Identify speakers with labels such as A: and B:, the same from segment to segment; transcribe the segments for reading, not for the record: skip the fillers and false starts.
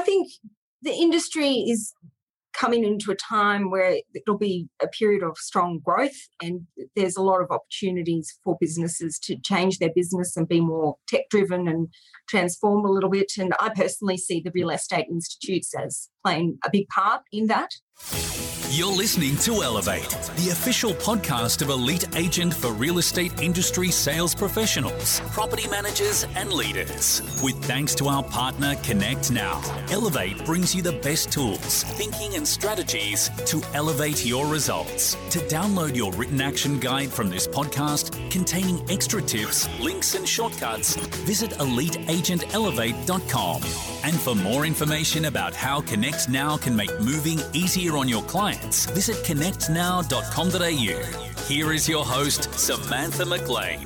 A: think the industry is coming into a time where it'll be a period of strong growth, and there's a lot of opportunities for businesses to change their business and be more tech-driven and transform a little bit. And I personally see the Real Estate Institutes as playing a big part in that.
B: You're listening to Elevate, the official podcast of Elite Agent for real estate industry sales professionals, property managers and leaders. With thanks to our partner Connect Now, Elevate brings you the best tools, thinking and strategies to elevate your results. To download your written action guide from this podcast containing extra tips, links and shortcuts, visit eliteagentelevate.com. And for more information about how Connect Now can make moving easier on your clients, visit connectnow.com.au. Here is your host, Samantha McLean.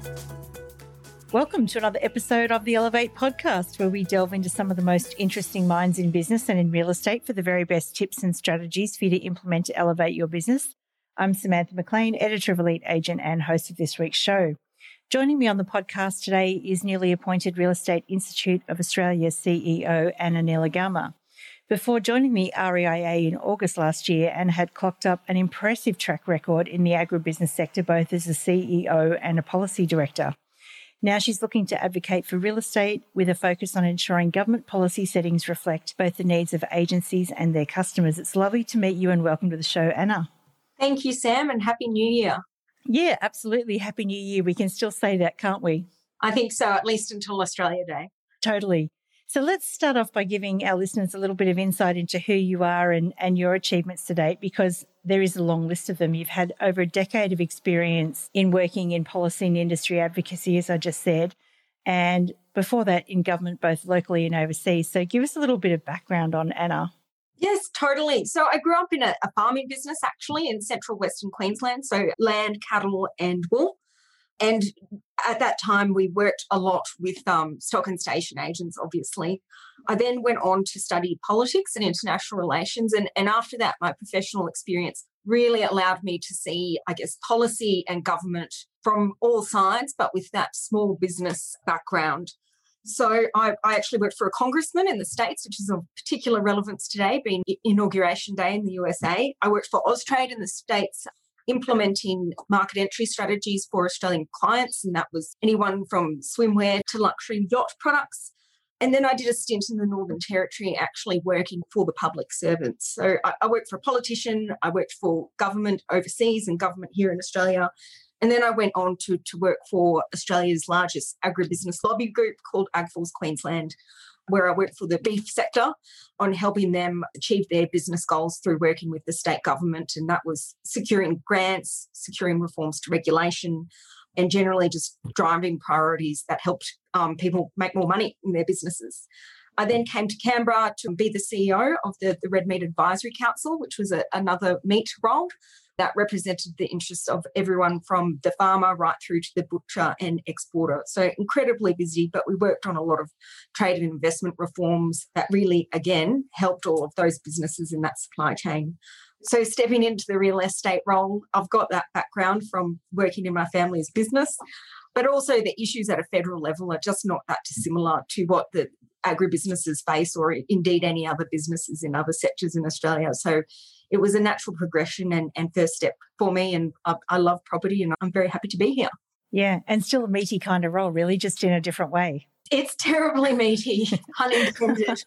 C: Welcome to another episode of the Elevate podcast, where we delve into some of the most interesting minds in business and in real estate for the very best tips and strategies for you to implement to elevate your business. I'm Samantha McLean, editor of Elite Agent and host of this week's show. Joining me on the podcast today is newly appointed Real Estate Institute of Australia CEO Anna Neelagama. Before joining the REIA in August last year, Anna had clocked up an impressive track record in the agribusiness sector, both as a CEO and a policy director. Now she's looking to advocate for real estate with a focus on ensuring government policy settings reflect both the needs of agencies and their customers. It's lovely to meet you and welcome to the show, Anna.
A: Thank you, Sam, and Happy New Year.
C: Yeah, absolutely. Happy New Year. We can still say that, can't we?
A: I think so, at least until Australia Day.
C: Totally. So let's start off by giving our listeners a little bit of insight into who you are and your achievements to date, because there is a long list of them. You've had over a decade of experience in working in policy and industry advocacy, as I just said, and before that in government, both locally and overseas. So give us a little bit of background on Anna.
A: Yes, totally. So I grew up in a farming business, actually, in central Western Queensland, so land, cattle and wool. And at that time, we worked a lot with stock and station agents, obviously. I then went on to study politics and international relations. And after that, my professional experience really allowed me to see, I guess, policy and government from all sides, but with that small business background. So I actually worked for a congressman in the States, which is of particular relevance today, being Inauguration Day in the USA. I worked for Austrade in the States, implementing market entry strategies for Australian clients, and that was anyone from swimwear to luxury yacht products. And then I did a stint in the Northern Territory, actually working for the public servants. So I worked for a politician, I worked for government overseas and government here in Australia. And then I went on to work for Australia's largest agribusiness lobby group called AgForce Queensland, where I worked for the beef sector on helping them achieve their business goals through working with the state government. And that was securing grants, securing reforms to regulation, and generally just driving priorities that helped people make more money in their businesses. I then came to Canberra to be the CEO of the Red Meat Advisory Council, which was another meat role that represented the interests of everyone from the farmer right through to the butcher and exporter. So incredibly busy, but we worked on a lot of trade and investment reforms that really, again, helped all of those businesses in that supply chain. So stepping into the real estate role, I've got that background from working in my family's business, but also the issues at a federal level are just not that dissimilar to what the agribusinesses face, or indeed any other businesses in other sectors in Australia. So it was a natural progression and first step for me, and I love property and I'm very happy to be here.
C: Yeah, and still a meaty kind of role, really, just in a different way.
A: It's terribly meaty, pun intended.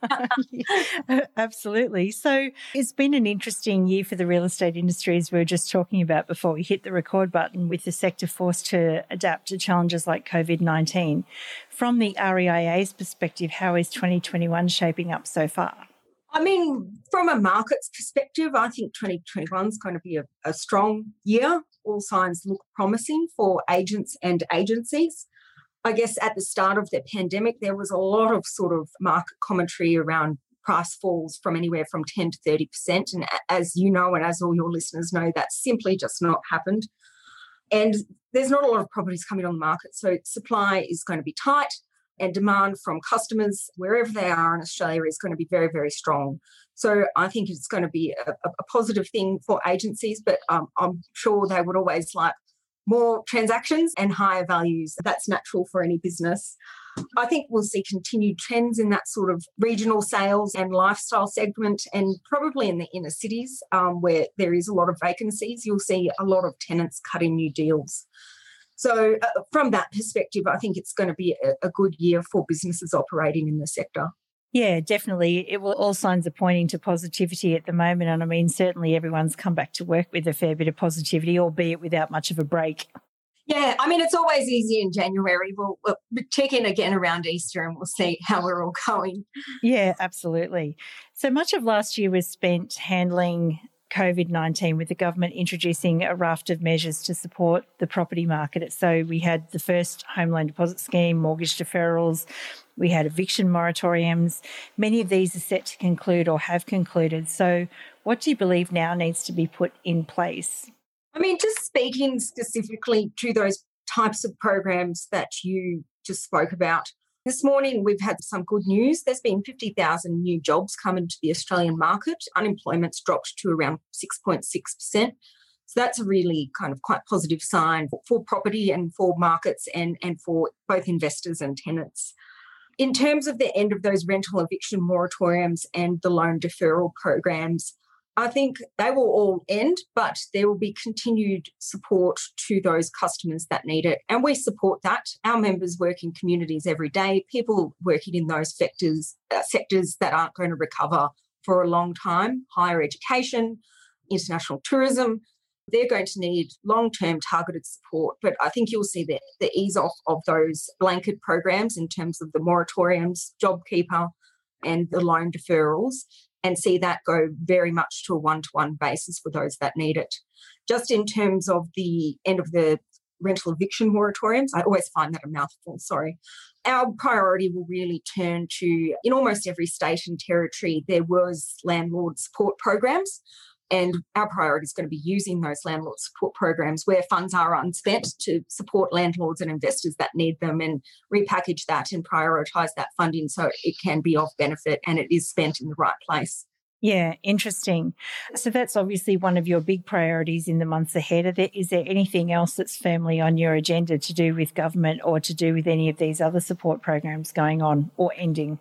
C: Absolutely. So it's been an interesting year for the real estate industry, as we were just talking about before we hit the record button, with the sector forced to adapt to challenges like COVID-19. From the REIA's perspective, how is 2021 shaping up so far?
A: I mean, from a market's perspective, I think 2021 is going to be a strong year. All signs look promising for agents and agencies. I guess at the start of the pandemic, there was a lot of sort of market commentary around price falls from anywhere from 10 to 30%. And as you know, and as all your listeners know, that's simply just not happened. And there's not a lot of properties coming on the market. So supply is going to be tight, and demand from customers, wherever they are in Australia, is going to be very, very strong. So I think it's going to be a positive thing for agencies, but I'm sure they would always like more transactions and higher values. That's natural for any business. I think we'll see continued trends in that sort of regional sales and lifestyle segment, and probably in the inner cities where there is a lot of vacancies, you'll see a lot of tenants cutting new deals. So from that perspective, I think it's going to be a good year for businesses operating in the sector.
C: Yeah, definitely. All signs are pointing to positivity at the moment. And I mean, certainly everyone's come back to work with a fair bit of positivity, albeit without much of a break.
A: Yeah, I mean, it's always easy in January. We'll check in again around Easter and we'll see how we're all going.
C: Yeah, absolutely. So much of last year was spent handling COVID-19 with the government introducing a raft of measures to support the property market. So we had the first home loan deposit scheme, mortgage deferrals, we had eviction moratoriums. Many of these are set to conclude or have concluded. So what do you believe now needs to be put in place?
A: I mean, just speaking specifically to those types of programs that you just spoke about, this morning we've had some good news. There's been 50,000 new jobs come into the Australian market. Unemployment's dropped to around 6.6%. So that's a really kind of quite positive sign for property and for markets and for both investors and tenants. In terms of the end of those rental eviction moratoriums and the loan deferral programs, I think they will all end, but there will be continued support to those customers that need it. And we support that. Our members work in communities every day, people working in those sectors that aren't going to recover for a long time, higher education, international tourism. They're going to need long-term targeted support. But I think you'll see the ease off of those blanket programs in terms of the moratoriums, JobKeeper and the loan deferrals, and see that go very much to a one-to-one basis for those that need it. Just in terms of the end of the rental eviction moratoriums, I always find that a mouthful, sorry. Our priority will really turn to, in almost every state and territory, there was landlord support programs, and our priority is going to be using those landlord support programs where funds are unspent to support landlords and investors that need them, and repackage that and prioritise that funding so it can be of benefit and it is spent in the right place.
C: Yeah, interesting. So that's obviously one of your big priorities in the months ahead. Is there anything else that's firmly on your agenda to do with government or to do with any of these other support programs going on or ending?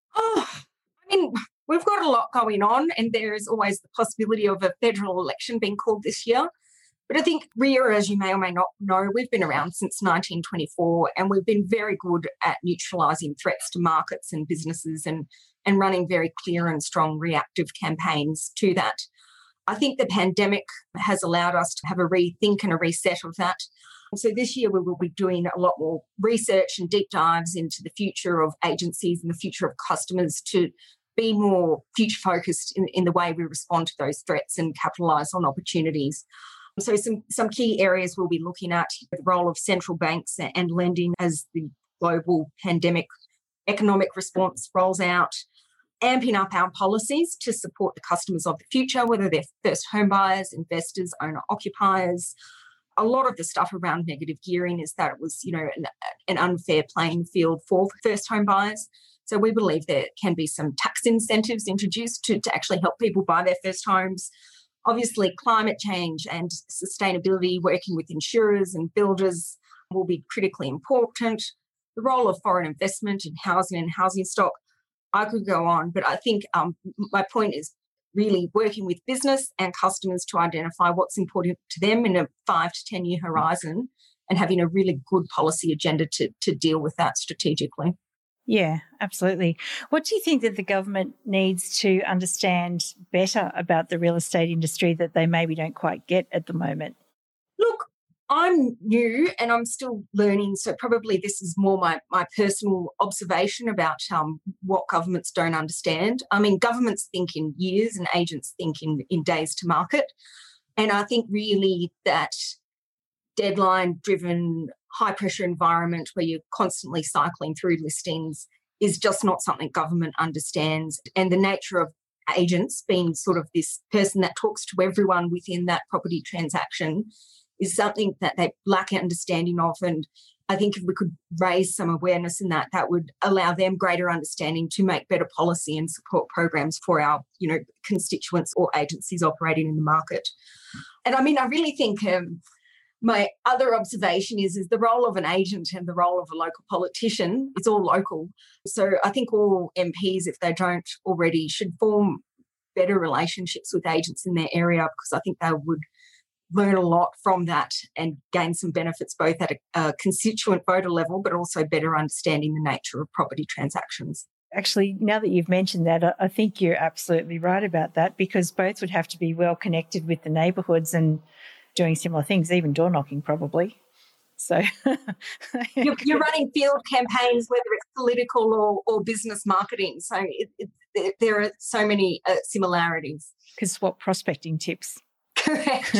A: We've got a lot going on, and there is always the possibility of a federal election being called this year. But I think REA, as you may or may not know, we've been around since 1924, and we've been very good at neutralising threats to markets and businesses and running very clear and strong reactive campaigns to that. I think the pandemic has allowed us to have a rethink and a reset of that. So this year we will be doing a lot more research and deep dives into the future of agencies and the future of customers to be more future focused in the way we respond to those threats and capitalise on opportunities. So some key areas we'll be looking at: the role of central banks and lending as the global pandemic economic response rolls out, amping up our policies to support the customers of the future, whether they're first home buyers, investors, owner-occupiers. A lot of the stuff around negative gearing is that it was, an unfair playing field for first home buyers. So we believe there can be some tax incentives introduced to actually help people buy their first homes. Obviously, climate change and sustainability, working with insurers and builders will be critically important. The role of foreign investment in housing and housing stock, I could go on, but I think my point is really working with business and customers to identify what's important to them in a 5 to 10 year horizon and having a really good policy agenda to deal with that strategically.
C: Yeah, absolutely. What do you think that the government needs to understand better about the real estate industry that they maybe don't quite get at the moment?
A: Look, I'm new and I'm still learning, so probably this is more my personal observation about what governments don't understand. I mean, governments think in years and agents think in days to market. And I think really that deadline-driven, high-pressure environment where you're constantly cycling through listings is just not something government understands. And the nature of agents being sort of this person that talks to everyone within that property transaction is something that they lack understanding of. And I think if we could raise some awareness in that would allow them greater understanding to make better policy and support programs for our, constituents or agencies operating in the market. And I mean, I really think My other observation is the role of an agent and the role of a local politician. It's all local. So I think all MPs, if they don't already, should form better relationships with agents in their area, because I think they would learn a lot from that and gain some benefits both at a constituent voter level, but also better understanding the nature of property transactions.
C: Actually, now that you've mentioned that, I think you're absolutely right about that, because both would have to be well connected with the neighbourhoods and doing similar things, even door knocking probably. So
A: you're running field campaigns, whether it's political or business marketing. So there are so many similarities.
C: Could swap prospecting tips.
A: Correct.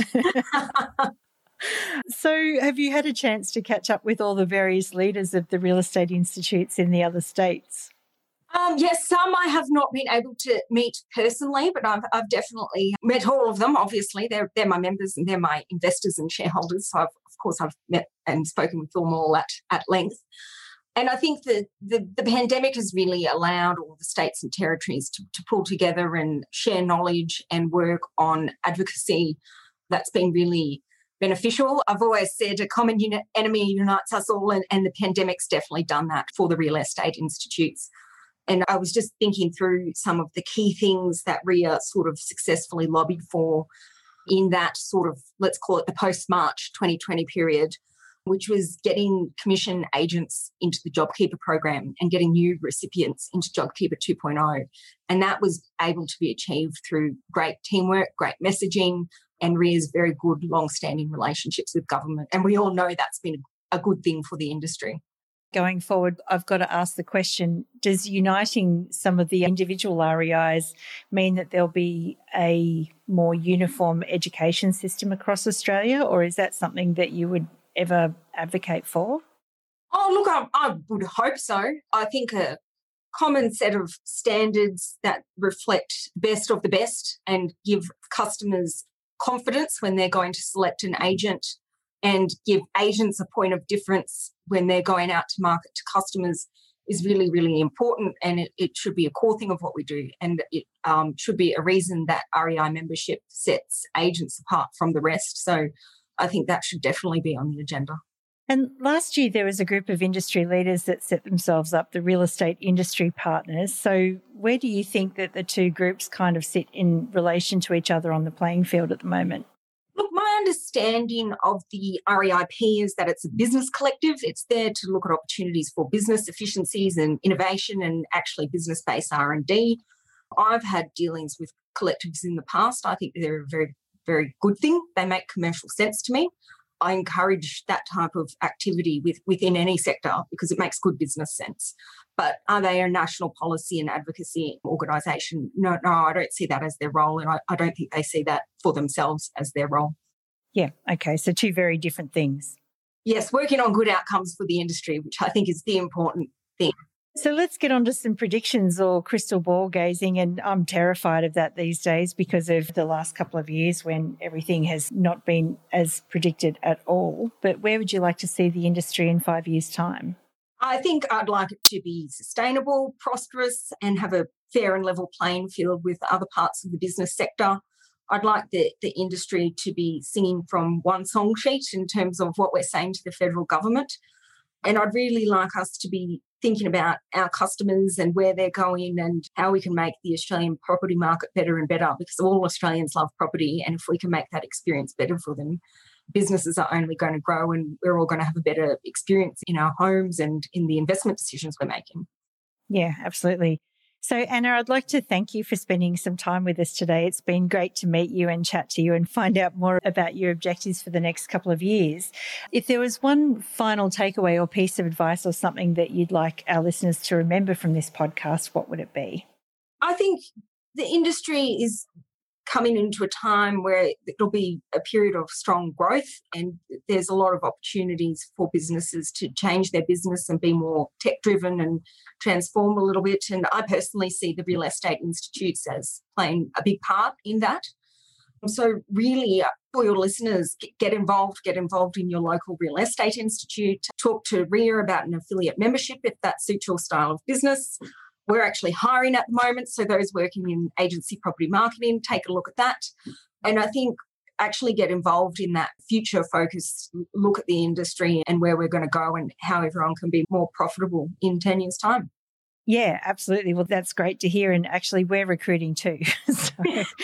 C: So have you had a chance to catch up with all the various leaders of the real estate institutes in the other states?
A: Yes, some I have not been able to meet personally, but I've definitely met all of them. Obviously, they're my members and they're my investors and shareholders. So, I've met and spoken with them all at length. And I think that the pandemic has really allowed all the states and territories to pull together and share knowledge and work on advocacy. That's been really beneficial. I've always said a common enemy unites us all, and the pandemic's definitely done that for the real estate institutes. And I was just thinking through some of the key things that REA sort of successfully lobbied for in that sort of, let's call it the post-March 2020 period, which was getting commission agents into the JobKeeper program and getting new recipients into JobKeeper 2.0. And that was able to be achieved through great teamwork, great messaging, and REA's very good long-standing relationships with government. And we all know that's been a good thing for the industry.
C: Going forward, I've got to ask the question, does uniting some of the individual REIs mean that there'll be a more uniform education system across Australia, or is that something that you would ever advocate for?
A: Oh, look, I would hope so. I think a common set of standards that reflect the best of the best and give customers confidence when they're going to select an agent and give agents a point of difference when they're going out to market to customers is really, really important, and it should be a core thing of what we do, and it should be a reason that REI membership sets agents apart from the rest. So I think that should definitely be on the agenda.
C: And last year there was a group of industry leaders that set themselves up, the Real Estate Industry Partners. So where do you think that the two groups kind of sit in relation to each other on the playing field at the moment?
A: Look, my understanding of the REIP is that it's a business collective. It's there to look at opportunities for business efficiencies and innovation and actually business-based R&D. I've had dealings with collectives in the past. I think they're a very, very good thing. They make commercial sense to me. I encourage that type of activity within any sector because it makes good business sense. But are they a national policy and advocacy organisation? No, I don't see that as their role, and I don't think they see that for themselves as their role.
C: Yeah, okay, so two very different things.
A: Yes, working on good outcomes for the industry, which I think is the important thing.
C: So let's get on to some predictions or crystal ball gazing, and I'm terrified of that these days because of the last couple of years when everything has not been as predicted at all. But where would you like to see the industry in 5 years' time?
A: I think I'd like it to be sustainable, prosperous, and have a fair and level playing field with other parts of the business sector. I'd like the industry to be singing from one song sheet in terms of what we're saying to the federal government. And I'd really like us to be thinking about our customers and where they're going and how we can make the Australian property market better and better, because all Australians love property. And if we can make that experience better for them, businesses are only going to grow and we're all going to have a better experience in our homes and in the investment decisions we're making.
C: Yeah, absolutely. So, Anna, I'd like to thank you for spending some time with us today. It's been great to meet you and chat to you and find out more about your objectives for the next couple of years. If there was one final takeaway or piece of advice or something that you'd like our listeners to remember from this podcast, what would it be?
A: I think the industry is coming into a time where it'll be a period of strong growth, and there's a lot of opportunities for businesses to change their business and be more tech-driven and transform a little bit. And I personally see the real estate institutes as playing a big part in that. So really, for your listeners, get involved in your local real estate institute. Talk to REA about an affiliate membership if that suits your style of business. We're actually hiring at the moment, so those working in agency property marketing, take a look at that. And I think actually get involved in that future focused look at the industry and where we're going to go and how everyone can be more profitable in 10 years' time.
C: Yeah, absolutely. Well, that's great to hear. And actually, we're recruiting too. So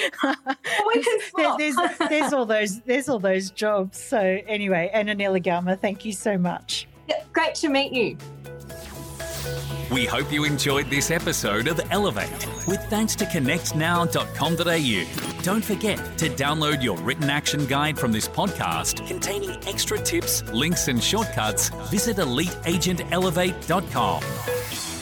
C: there's all those jobs. So anyway, Anna Nilagama, thank you so much.
A: Yeah, great to meet you.
B: We hope you enjoyed this episode of Elevate with thanks to connectnow.com.au. Don't forget to download your written action guide from this podcast containing extra tips, links and shortcuts. Visit EliteAgentElevate.com.